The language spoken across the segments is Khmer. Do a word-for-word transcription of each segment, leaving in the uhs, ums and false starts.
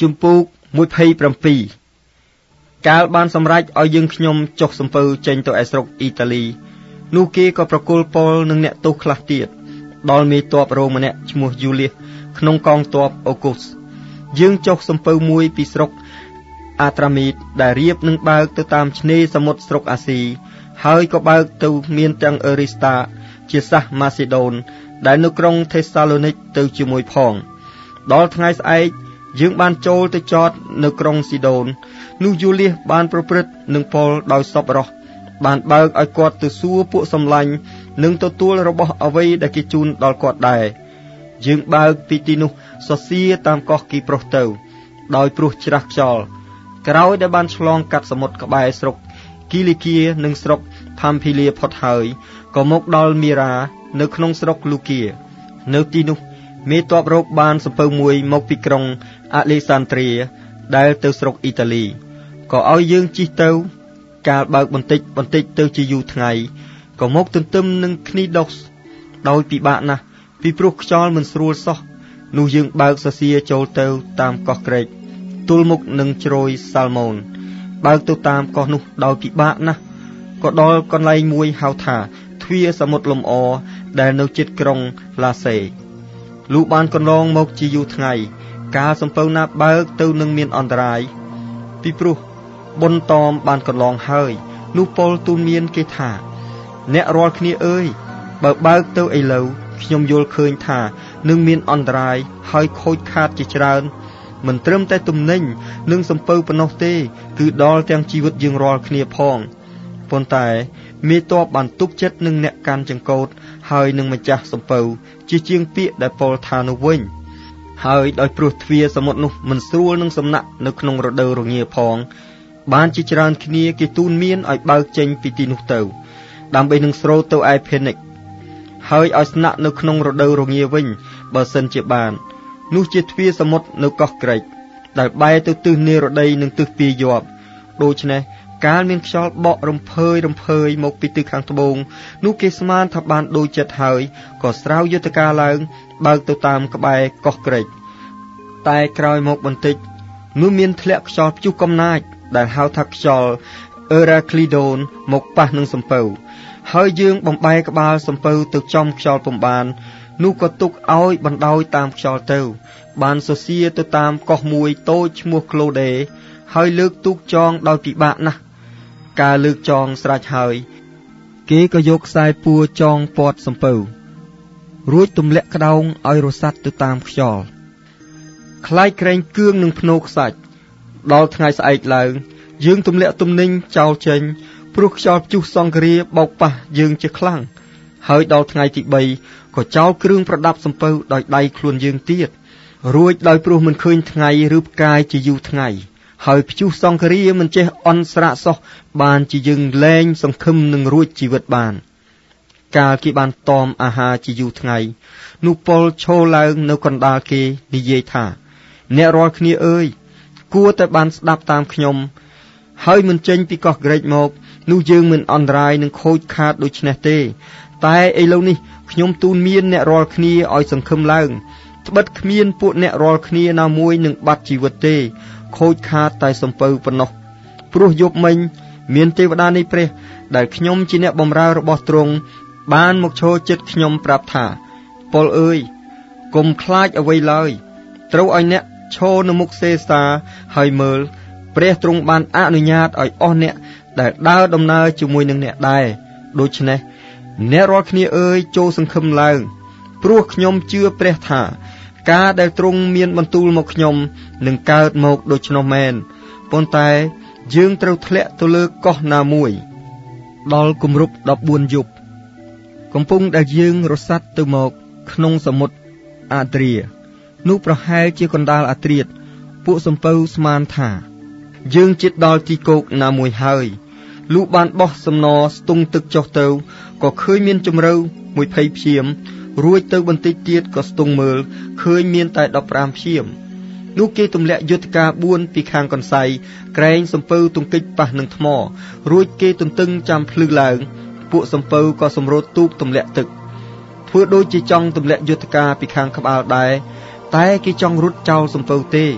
ជំពូកមួយភ័យប្រាំពីរកាលបានសម្រេចឲ្យយើងខ្ញុំចុះសំពៅចេញទៅឯស្រុកអ៊ីតាលីនោះគេក៏ប្រគល់ពលនឹងអ្នកទោសខ្លះទៀតដល់មេទ័ពរ៉ូមម្នាក់ឈ្មោះយូលៀសក្នុងកងទ័ពអូកូសយើងចុះសំពៅមួយពីស្រុកអាត្រាមីតដែលរៀបនឹងបើកទៅតាមឆ្នេរសមុទ្រស្រុកអាស៊ីហើយក៏បើកទៅមានទាំងអេរីស្តាជាសាសម៉ាស៊ីដូនដែលនៅក្រុងថេសាឡូនីកទៅជាមួយផងដល់ថ្ងៃស្អែកយើងបានចូលទៅចតនៅក្រុងស៊ីដូននោះយូលៀសបានប្រព្រឹត្តនឹងប៉ុលដោយសប្បុរសបានបើកឲ្យគាត់ទៅសួរពួកសម្លាញ់និងទទួលរបស់អ្វីដែលគេជូនដល់គាត់ដែរយើងបើកពីទីនោះសរសៀតាមកោះគីប្រុសទៅដោយព្រោះច្រាស់ខ្យល់ក្រោយដែលបានឆ្លងកាត់សមុទ្រក្បែរស្រុកគីលីគៀនិងស្រុកផាំភីលាផុតហើយក៏មកដល់មីរ៉ានៅក្នុងស្រុកលូគៀនៅទីនោះមេទ័ពរ៉ូបបានសំពៅមួយមកពីក្រុងអាឡេសាន់ដ្រីដែលទៅស្រុកអ៊ីតាលីក៏ឲ្យយើងជិះទៅកាលបើកបន្តិចបន្តិចទៅជាយូរថ្ងៃក៏មកទន្ទឹមនឹងគ្នីដោសដោយពិបាកណាស់ពីព្រោះខ្យល់មិនស្រួលសោះនោះយើងបើកសរសៀចូលទៅតាមកោះក្រែកទល់មុខនឹងជ្រោយសាល់ម៉ូនបើកទៅតាមកោះនោះដោយពិបាកណាស់ក៏ដល់កន្លែងមួយហៅថាទ្វារសមុទ្រលំអដែលនៅជិតក្រុងឡាសេលូបានកន្លងមកជាយូរថ្ងៃការសំពៅណាបើកទៅនឹងមានអន្តរាយពីព្រោះបុណ្យតមបានកន្លងហើយនោះពលទូនមានគេថាអ្នករាល់គ្នាអើយបើបើកទៅឥឡូវខ្ញុំយល់ឃើញថានឹងមានអន្តរាយហើយខូចខាតជាច្រើនមិនត្រឹមតែទំនិញនិងសំពៅប៉ុណ្ណោះទេគឺដល់ទាំងជីវិតយើងរាល់គ្នាផងប៉ុន្តែមេទ័ពបានទុកចិត្តនឹងអ្នកកាន់ចង្កូតហើយនឹងម្ចាស់សំពៅជាជាងពាក្យដែលពលថានោះវិញហើយដោយព្រោះទ្វារសមុទ្រនោះមិនស្រួលនឹងសំណាក់នៅក្នុងរដូវរងាផងបានជាច្រើនគ្នាគេទូនមានឲ្យបើកចេញពីទីនោះទៅដើម្បីនឹងស្រូតទៅឯផេនិកហើយឲ្យស្នាក់នៅក្នុងរដូវរងាវិញបើសិនជាបាននោះជាទ្វារសមុទ្រនៅកោះក្រិចដែលបែរទៅទិសនិរតីនិងទិសពាយ័ព្យដូច្នេះកាលមានខ្យល់បក់រំភើយរំភើយមកពីទិសខាងត្បូងនោះគេស្មានថាបានដូចចិត្តហើយក៏ស្រាវយុទ្ធការឡើងបើកទៅតាមក្បែរកោះក្រិចតែក្រោយមកបន្តិចនោះមានធ្លាក់ខ្យល់ព្យុះកំណាចដែលហៅថាខ្យល់អឺរ៉ាក្លីដូនមកប៉ះនឹងសំពៅហើយយើងបំបែកក្បាលសំពៅទៅចំខ្យល់ពំបាននោះក៏ទុកឲ្យបណ្ដោយតាមខ្យល់ទៅបានសរសៀទៅតាមកោះមួយតូចឈ្មោះក្លូដេហើយលើកទូកចងដោយពិបាកណាស់ការលើកចងស្រេចហើយគេក៏យកខ្សែពួរចងពាត់សំពៅរួចទម្លាក់ក្តោងឲ្យរសាត់ទៅតាមខ្យល់ខ្លាយក្រែងគឿងនឹងភ្នោខ្សាច់ដល់ថ្ងៃស្អែកឡើងយើងទម្លាក់ទំនិញចោលចេញព្រោះខ្យល់ព្យុះសង្គ្រាបោកប៉ះយើងជាខ្លាំងហើយដល់ថ្ងៃទីបីក៏ចោលគ្រឿងប្រដាប់សំពៅដោយដៃខ្លួនយើងទៀតរួចដោយព្រោះមិនឃើញថ្ងៃឬផ្កាយជាយូរថ្ងៃហើយព្យុះសង្គ្រាមិនចេះអន់ស្រាកសោះបានជាយើងលែងសង្ឃឹមនឹងរួចជីវិតបានកាលគេបានតមអាហារជាយូរថ្ងៃនោះពលឈរឡើងនៅកណ្ដាលគេនិយាយថាអ្នករាល់គ្នាអើយគួរតែបានស្ដាប់តាមខ្ញុំហើយមិនចេញពីកោះក្រិចមកនោះយើងមិនអន្តរាយនឹងខូចខាតដូច្នេះទេតែឥឡូវនេះខ្ញុំទូនមានអ្នករាល់គ្នាឲ្យសង្ឃឹមឡើងត្បិតគ្មានពួកអ្នករាល់គ្នាណាមួយនឹងបាត់ជីវិតទេខូចខាតតែសំពៅប៉ុណ្ណោះព្រោះយប់មិញមានទេវតានៃព្រះដែលខ្ញុំជាអ្នកបម្រើរបស់ទ្រង់បានមកឈរចិត្តខ្ញុំប្រាប់ថាពលអើយកុំខ្លាចអ្វីឡើយត្រូវឲ្យអ្នកឈរនៅមុខសេសាហើយមើលព្រះទ្រង់បានអនុញ្ញាតឲ្យអស់អ្នកដែលដើរដំណើរជាមួយនឹងអ្នកដែរដូច្នេះអ្នករាល់គ្នាអើយចូលសង្ឃឹមឡើងព្រោះខ្ញុំជឿព្រះថាការដែលទ្រង់មានបន្ទូលមកខ្ញុំនឹងកើតមកដូច្នោះមែនប៉ុន្តែយើងត្រូវធ្លាក់ទៅលើកោះណាមួយដល់គម្រប់ដប់បួនយប់កំពុងដែលយើងរសាត់ទៅមកក្នុងសមុទ្រអាដ្រីនោះប្រហែលជាកណ្ដាលអាត្រៀតពួកសំពៅស្មានថាយើងជិតដល់ទីគោកណាមួយហើយលូបានបោះសំណស្ទង់ទឹកចុះទៅក៏ឃើញមានជម្រៅមួយភ័យព្យាមរួចទៅបន្តិចទៀតក៏ស្ទង់មើលឃើញមានតែដប់ប្រាំព្យាមនោះគេទម្លាក់យុទ្ធការបួនពីខាងកន្សៃក្រែងសំពៅទង្គិចប៉ះនឹងថ្មរួចគេទន្ទឹងចាំភ្លឺឡើងពួកសំពៅក៏សម្រូតទូកទម្លាក់ទឹកធ្វើដូចជាចង់ទម្លាក់យុទ្ធការពីខាងក្បាលដែរតែគេចង់រត់ចោលសំពៅទេ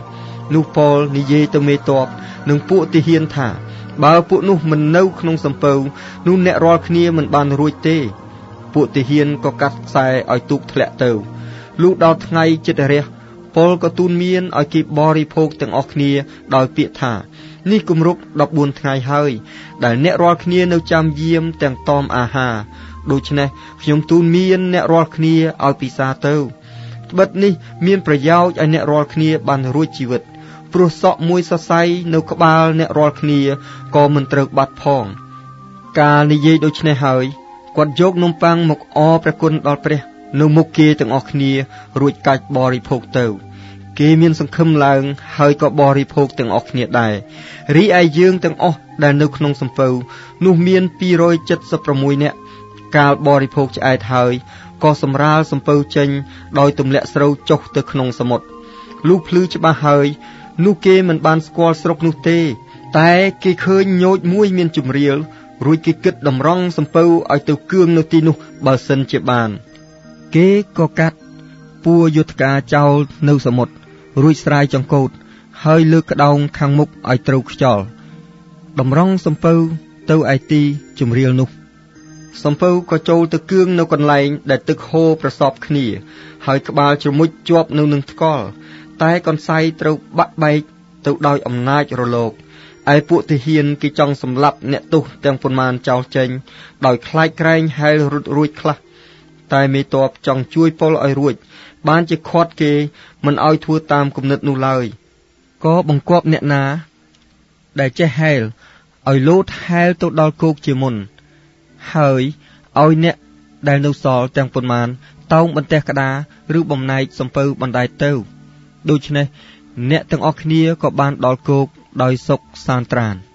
នោះប៉ូលនិយាយទៅមេទ័ពនិងពួកទាហានថាបើពួកនោះមិននៅក្នុងសំពៅនោះអ្នករាល់គ្នាមិនបានរួចទេពួកទាហានក៏កាត់ខ្សែឲ្យទូកធ្លាក់ទៅលុះដល់ថ្ងៃជិតរះប៉ូលក៏ទូនមានឲ្យគេបរិភោគទាំងអស់គ្នាដោយពាក្យថានេះគម្រប់ដប់បួនថ្ងៃហើយដែលអ្នករាល់គ្នានៅចាំយាមទាំងតមអាហារដូច្នេះខ្ញុំទូនមានអ្នករាល់គ្នាឲ្យពិសាទៅត្បិតនេះមានប្រយោជន៍ឲ្យអ្នករាល់គ្នាបានរួចជីវិតព្រោះសក់មួយសរសៃនៅក្បាលអ្នករាល់គ្នាក៏មិនត្រូវបាត់ផងការនិយាយដូច្នេះហើយគាត់យកនំប៉័ងមកអរព្រះគុណដល់ព្រះនៅមុខគេទាំងអស់គ្នារួចកាច់បរិភោគទៅគេមានសង្ឃឹមឡើងហើយក៏បរិភោគទាំងអស់គ្នាដែររីឯយើងទាំងអស់ដែលនៅក្នុងសំពៅនោះមានពីរយសិបប្រាំមួយនាក់កាលបរិភោគឆ្អែតហើយក៏សម្រាលសំពៅចេញដោយទម្លាក់ស្រូវចុះទៅក្នុងសមុទ្រលុះភ្លឺច្បាស់ហើយនោះគេមិនបានស្គាល់ស្រុកនោះទេតែគេឃើញញោចមួយមានជំរាលរួចគេគិតតម្រង់សំពៅឲ្យទៅគឿងនៅទីនោះបើសិនជាបានគេក៏កាត់ពួរយុទ្ធការចោលនៅសមុទ្ររួចស្រាយចង្កូតហើយលើកក្តោងខាងមុខឲ្យត្រូវខ្យល់តម្រង់សំពៅទៅឯទីជំរាលនោះសំពៅក៏ចូលទៅគឿងនៅកន្លែងដែលទឹកហូរប្រសពគ្នាហើយក្បាលជ្រមុជជាប់នៅនឹងថ្កល់តែកន្សៃត្រូវបាក់បែកទៅដោយអំណាចរលកឯពួកទាហានគេចង់សម្លាប់អ្នកទោសទាំងប៉ុន្មានចោលចេញដោយខ្លាចក្រែងហែលរត់រួចខ្លះតែមេទ័ពចង់ជួយពលឲ្យរួចបានជាខាត់គេមិនឲ្យធ្វើតាមគំនិតនោះឡើយក៏បង្គាប់អ្នកណាដែលចេះហែលឲ្យលោតហែលទៅដល់គោកជាមុនហើយឲ្យអ្នកដែលនៅសល់ទាំងប៉ុន្មានតោងបន្ទះក្តារឬបំណែកសំពៅបណ្ដែតទៅដូច្នេះអ្នកទាំងអស់គ្នាក៏បានដល់គោកដោយសុខសាន្តត្រាណ